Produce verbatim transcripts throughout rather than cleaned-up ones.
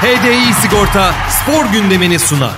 H D I Sigorta spor gündemini sunar.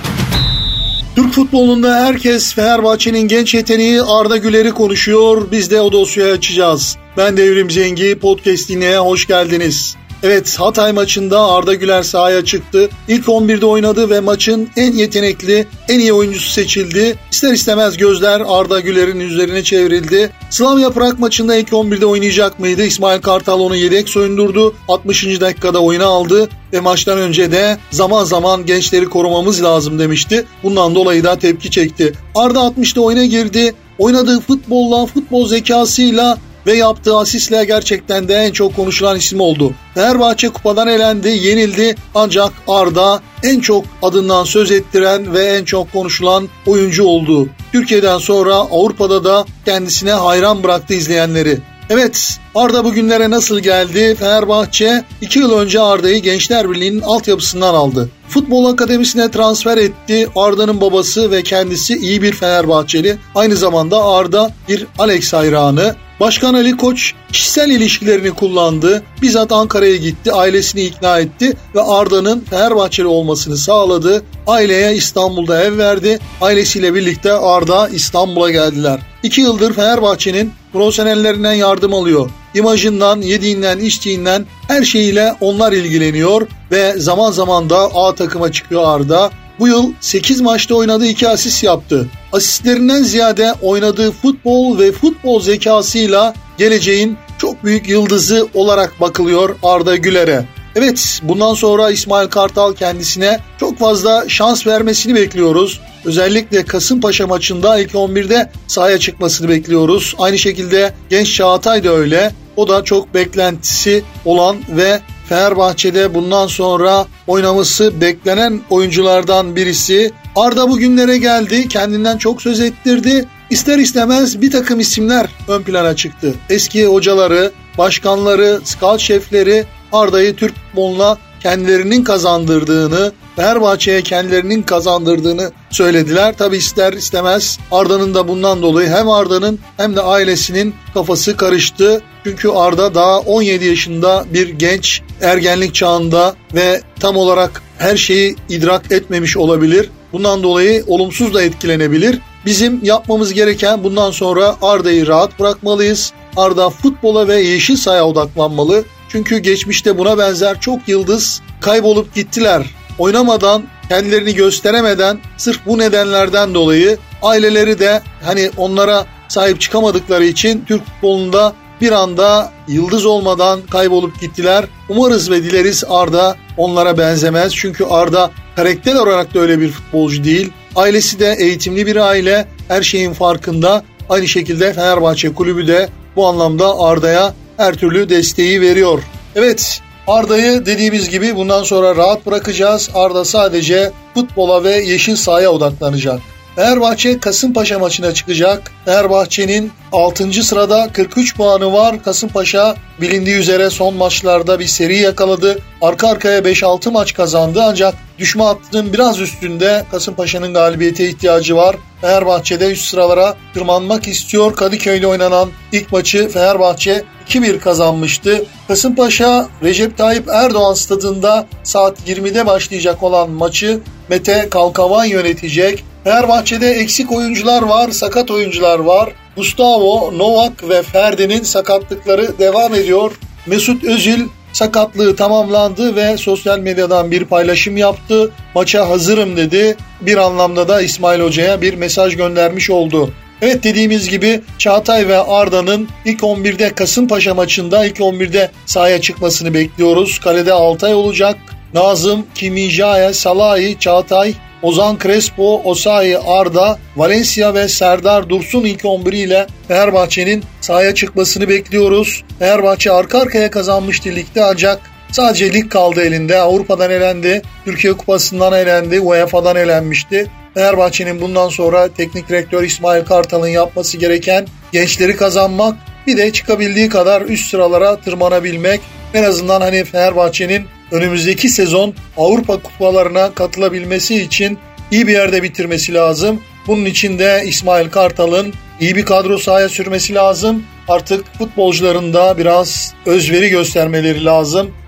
Türk futbolunda herkes Fenerbahçe'nin genç yeteneği Arda Güler'i konuşuyor. Biz de o dosyayı açacağız. Ben Devrim Zengi, podcast dinleye hoş geldiniz. Evet, Hatay maçında Arda Güler sahaya çıktı. İlk on birde oynadı ve maçın en yetenekli, en iyi oyuncusu seçildi. İster istemez gözler Arda Güler'in üzerine çevrildi. Slavia Prag maçında ilk on birde oynayacak mıydı? İsmail Kartal onu yedek soyundurdu. altmışıncı dakikada oyuna aldı ve maçtan önce de zaman zaman gençleri korumamız lazım demişti. Bundan dolayı da tepki çekti. Arda altmışta oyuna girdi. Oynadığı futbolla, futbol zekasıyla ve yaptığı asistle gerçekten de en çok konuşulan isim oldu. Fenerbahçe kupadan elendi, yenildi ancak Arda en çok adından söz ettiren ve en çok konuşulan oyuncu oldu. Türkiye'den sonra Avrupa'da da kendisine hayran bıraktı izleyenleri. Evet, Arda bugünlere nasıl geldi? Fenerbahçe iki yıl önce Arda'yı Gençler Birliği'nin altyapısından aldı. Futbol akademisine transfer etti. Arda'nın babası ve kendisi iyi bir Fenerbahçeli. Aynı zamanda Arda bir Alex hayranı. Başkan Ali Koç kişisel ilişkilerini kullandı. Bizzat Ankara'ya gitti, ailesini ikna etti ve Arda'nın Fenerbahçeli olmasını sağladı. Aileye İstanbul'da ev verdi. Ailesiyle birlikte Arda İstanbul'a geldiler. İki yıldır Fenerbahçe'nin profesyonellerinden yardım alıyor. İmajından, yediğinden, içtiğinden her şeyiyle onlar ilgileniyor ve zaman zaman da A takıma çıkıyor Arda. Bu yıl sekiz maçta oynadığı iki asist yaptı. Asistlerinden ziyade oynadığı futbol ve futbol zekasıyla geleceğin çok büyük yıldızı olarak bakılıyor Arda Güler'e. Evet, bundan sonra İsmail Kartal kendisine çok fazla şans vermesini bekliyoruz. Özellikle Kasımpaşa maçında ilk on birde sahaya çıkmasını bekliyoruz. Aynı şekilde genç Çağatay da öyle. O da çok beklentisi olan ve Fenerbahçe'de bundan sonra oynaması beklenen oyunculardan birisi. Arda bugünlere geldi, kendinden çok söz ettirdi. İster istemez bir takım isimler ön plana çıktı. Eski hocaları, başkanları, scout şefleri Arda'yı Türk futboluna kendilerinin kazandırdığını, Fenerbahçe'ye kendilerinin kazandırdığını söylediler. Tabi ister istemez Arda'nın da bundan dolayı hem Arda'nın hem de ailesinin kafası karıştı. Çünkü Arda daha on yedi yaşında bir genç, ergenlik çağında ve tam olarak her şeyi idrak etmemiş olabilir. Bundan dolayı olumsuz da etkilenebilir. Bizim yapmamız gereken bundan sonra Arda'yı rahat bırakmalıyız. Arda futbola ve yeşil sahaya odaklanmalı. Çünkü geçmişte buna benzer çok yıldız kaybolup gittiler. Oynamadan, kendilerini gösteremeden sırf bu nedenlerden dolayı aileleri de hani onlara sahip çıkamadıkları için Türk futbolunda bir anda yıldız olmadan kaybolup gittiler. Umarız ve dileriz Arda onlara benzemez. Çünkü Arda karakter olarak da öyle bir futbolcu değil. Ailesi de eğitimli bir aile, her şeyin farkında. Aynı şekilde Fenerbahçe kulübü de bu anlamda Arda'ya her türlü desteği veriyor. Evet, Arda'yı dediğimiz gibi bundan sonra rahat bırakacağız. Arda sadece futbola ve yeşil sahaya odaklanacak. Fenerbahçe Kasımpaşa maçına çıkacak. Fenerbahçe'nin altıncı sırada kırk üç puanı var. Kasımpaşa bilindiği üzere son maçlarda bir seri yakaladı. Arka arkaya beş altı maç kazandı ancak düşme hattının biraz üstünde. Kasımpaşa'nın galibiyete ihtiyacı var. Fenerbahçe'de üst sıralara tırmanmak istiyor. Kadıköy'de oynanan ilk maçı Fenerbahçe iki bir kazanmıştı. Kasımpaşa Recep Tayyip Erdoğan stadında saat yirmide başlayacak olan maçı Mete Kalkavan yönetecek. Fenerbahçe'de eksik oyuncular var, sakat oyuncular var. Gustavo, Novak ve Ferdi'nin sakatlıkları devam ediyor. Mesut Özil sakatlığı tamamlandı ve sosyal medyadan bir paylaşım yaptı. Maça hazırım dedi. Bir anlamda da İsmail Hoca'ya bir mesaj göndermiş oldu. Evet, dediğimiz gibi Çağatay ve Arda'nın ilk on birde Kasımpaşa maçında ilk on birde sahaya çıkmasını bekliyoruz. Kalede Altay olacak. Nazım, Kimijaya, Salahi, Çağatay, Ozan Crespo, Osayi, Arda, Valencia ve Serdar Dursun ilk on bir ile Fenerbahçe'nin sahaya çıkmasını bekliyoruz. Fenerbahçe arka arkaya kazanmıştı ligde ancak sadece lig kaldı elinde. Avrupa'dan elendi, Türkiye Kupası'ndan elendi, U E F A'dan elenmişti. Fenerbahçe'nin bundan sonra teknik direktör İsmail Kartal'ın yapması gereken gençleri kazanmak, bir de çıkabildiği kadar üst sıralara tırmanabilmek. En azından hani Fenerbahçe'nin önümüzdeki sezon Avrupa kupalarına katılabilmesi için iyi bir yerde bitirmesi lazım. Bunun için de İsmail Kartal'ın iyi bir kadro sahaya sürmesi lazım. Artık futbolcuların da biraz özveri göstermeleri lazım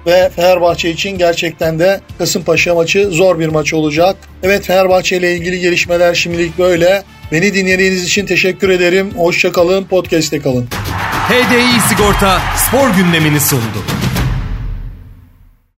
ve Fenerbahçe için gerçekten de Kasımpaşa maçı zor bir maç olacak. Evet, Fenerbahçe ile ilgili gelişmeler şimdilik böyle. Beni dinlediğiniz için teşekkür ederim. Hoşça kalın, podcast'te kalın. H D I Sigorta spor gündemini sundu.